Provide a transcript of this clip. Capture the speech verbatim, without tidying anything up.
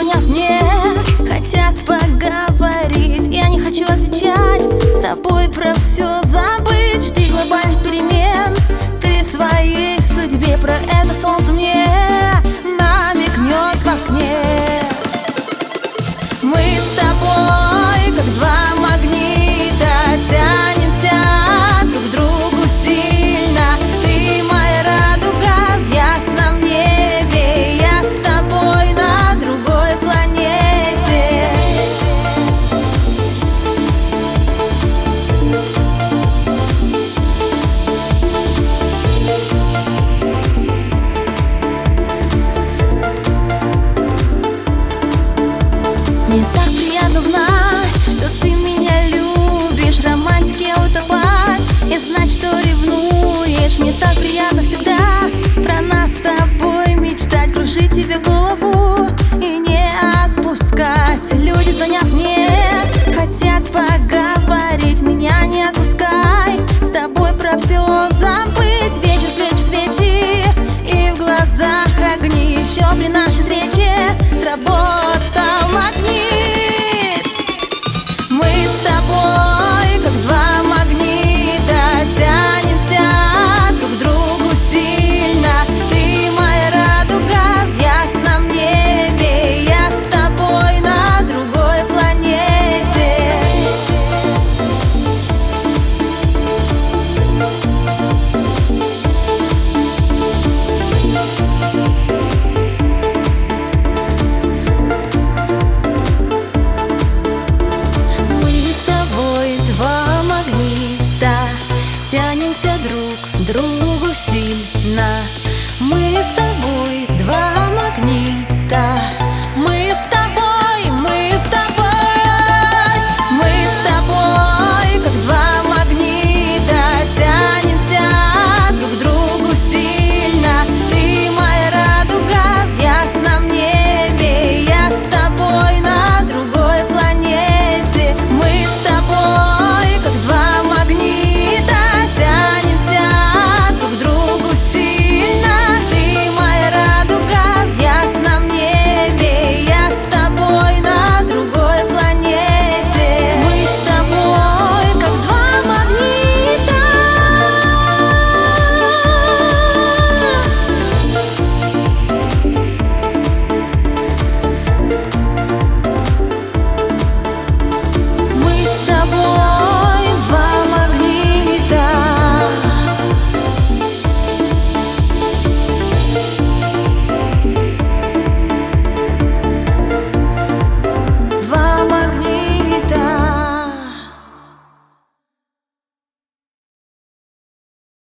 звонят мне, хотят поговорить. Я не хочу отвечать, с тобой про все забыть. Жди глобальных перемен, ты в своей судьбе. Про это солнце мне намекнет в окне. Мы с тобой, как два магнита, тянемся друг к другу сильно. Ты моя радуга в ясном небе, я с тобой на другой планете. Мне так приятно знать, что ты меня любишь, в романтике утопать и знать, что ревнуешь. Мне так приятно всегда про нас с тобой мечтать, кружить тебе голову и не отпускать. Люди звонят мне, хотят поговорить.